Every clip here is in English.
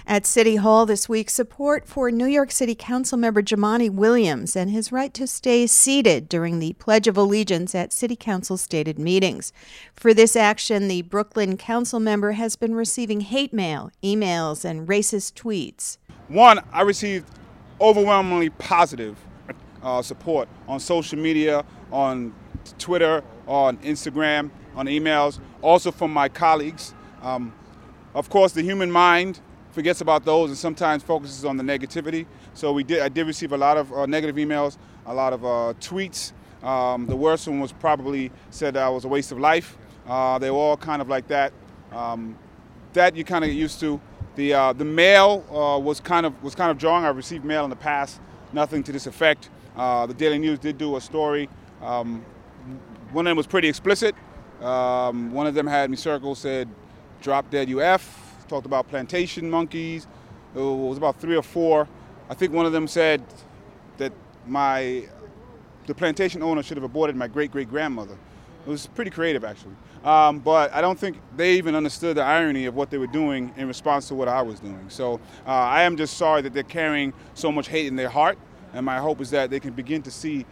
At City Hall this week, support for New York City Councilmember Jumaane Williams and his right to stay seated during the Pledge of Allegiance at City Council stated meetings. For this action, the Brooklyn council member has been receiving hate mail, emails, and racist tweets. One, I received overwhelmingly positive support on social media, on Twitter, on Instagram, on emails, also from my colleagues. Of course, the human mind forgets about those and sometimes focuses on the negativity. So I did receive a lot of negative emails, a lot of tweets. The worst one was probably said that I was a waste of life. They were all kind of like that. That you kind of get used to. The mail was kind of jarring. I received mail in the past, nothing to this effect. The Daily News did do a story. One of them was pretty explicit. One of them had me circled, said, "Drop dead UF." Talked about plantation monkeys. It was about 3 or 4. I think one of them said that the plantation owner should have aborted my great-great-grandmother. It was pretty creative, actually. But I don't think they even understood the irony of what they were doing in response to what I was doing. So I am just sorry that they're carrying so much hate in their heart. And my hope is that they can begin to see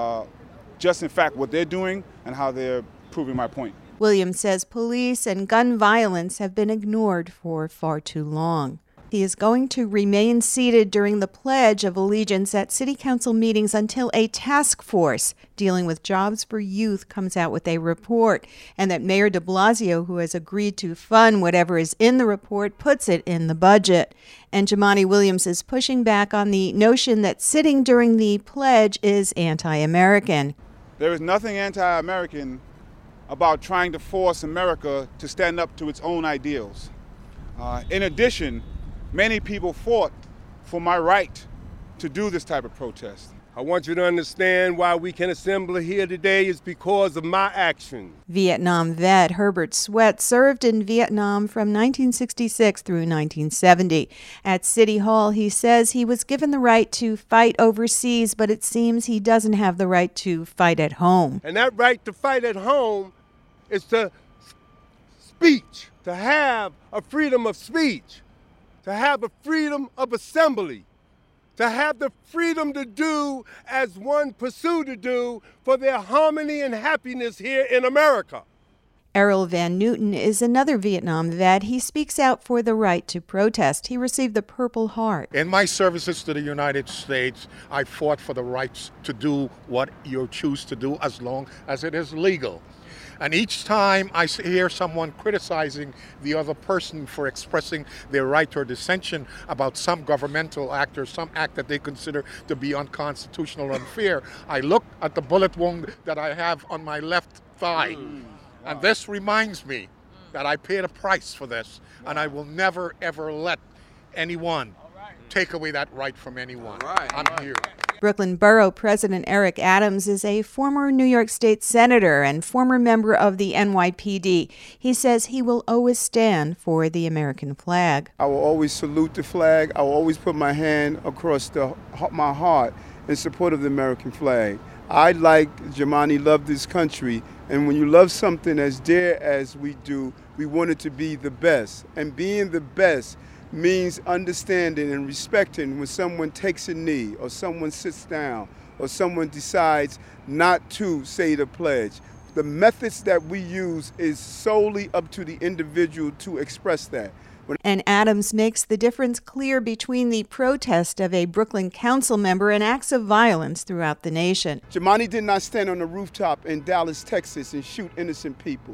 just in fact what they're doing and how they're proving my point. Williams says police and gun violence have been ignored for far too long. He is going to remain seated during the Pledge of Allegiance at City Council meetings until a task force dealing with jobs for youth comes out with a report, and that Mayor de Blasio, who has agreed to fund whatever is in the report, puts it in the budget. And Jumaane Williams is pushing back on the notion that sitting during the pledge is anti-American. There is nothing anti-American about trying to force America to stand up to its own ideals. In addition, many people fought for my right to do this type of protest. I want you to understand why we can assemble here today is because of my action. Vietnam vet Herbert Sweat served in Vietnam from 1966 through 1970. At City Hall, he says he was given the right to fight overseas, but it seems he doesn't have the right to fight at home. And that right to fight at home is to speech, to have a freedom of speech, to have a freedom of assembly, to have the freedom to do as one pursue to do for their harmony and happiness here in America. Errol Van Newton is another Vietnam vet. He speaks out for the right to protest. He received the Purple Heart. In my services to the United States, I fought for the rights to do what you choose to do as long as it is legal. And each time I hear someone criticizing the other person for expressing their right or dissension about some governmental act or some act that they consider to be unconstitutional or unfair, I look at the bullet wound that I have on my left thigh. And this reminds me that I paid a price for this, and I will never, ever let anyone take away that right from anyone. I'm here. Brooklyn Borough President Eric Adams is a former New York State Senator and former member of the NYPD. He says he will always stand for the American flag. I will always salute the flag. I will always put my hand across my heart in support of the American flag. I, like Jumaane, love this country, and when you love something as dear as we do, we want it to be the best. And being the best means understanding and respecting when someone takes a knee or someone sits down or someone decides not to say the pledge. The methods that we use is solely up to the individual to express that. And Adams makes the difference clear between the protest of a Brooklyn council member and acts of violence throughout the nation. Jumaane did not stand on a rooftop in Dallas, Texas and shoot innocent people.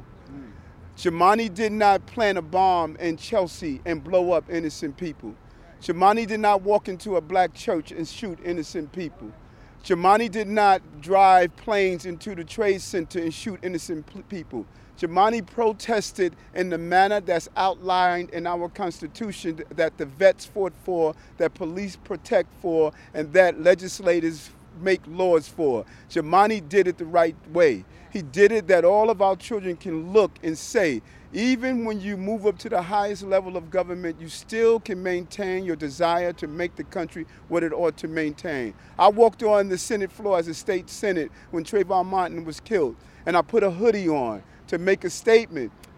Jumaane did not plant a bomb in Chelsea and blow up innocent people. Jumaane did not walk into a black church and shoot innocent people. Jumaane did not drive planes into the Trade Center and shoot innocent people. Jumaane protested in the manner that's outlined in our Constitution that the vets fought for, that police protect for, and that legislators make laws for. Jumaane did it the right way. He did it that all of our children can look and say, even when you move up to the highest level of government, you still can maintain your desire to make the country what it ought to maintain. I walked on the Senate floor as a state Senate when Trayvon Martin was killed, and I put a hoodie on to make a statement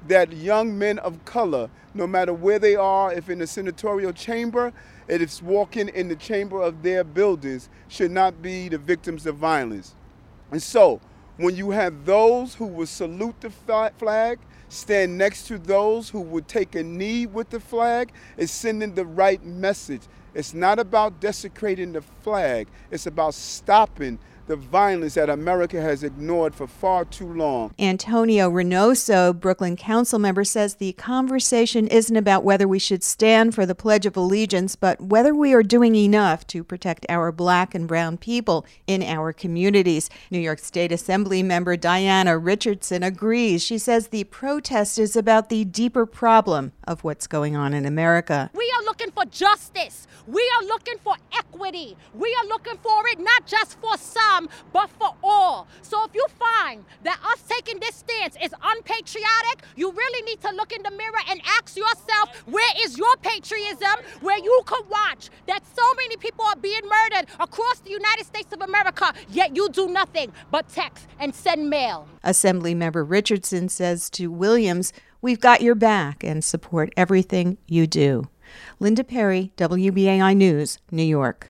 that young men of color, no matter where they are, if in the senatorial chamber, if it's walking in the chamber of their buildings, should not be the victims of violence. And so, when you have those who will salute the flag, stand next to those who would take a knee with the flag, it's sending the right message. It's not about desecrating the flag. It's about stopping the violence that America has ignored for far too long. Antonio Reynoso, Brooklyn council member, says the conversation isn't about whether we should stand for the Pledge of Allegiance, but whether we are doing enough to protect our Black and brown people in our communities. New York State Assembly member Diana Richardson agrees. She says the protest is about the deeper problem of what's going on in America. We are looking for justice. We are looking for equity. We are looking for it not just for some, but for all. So if you find that us taking this stance is unpatriotic, you really need to look in the mirror and ask yourself, where is your patriotism, where you could watch that so many people are being murdered across the United States of America, yet you do nothing but text and send mail. Assemblymember Richardson says to Williams, "We've got your back and support everything you do." Linda Perry, WBAI News, New York.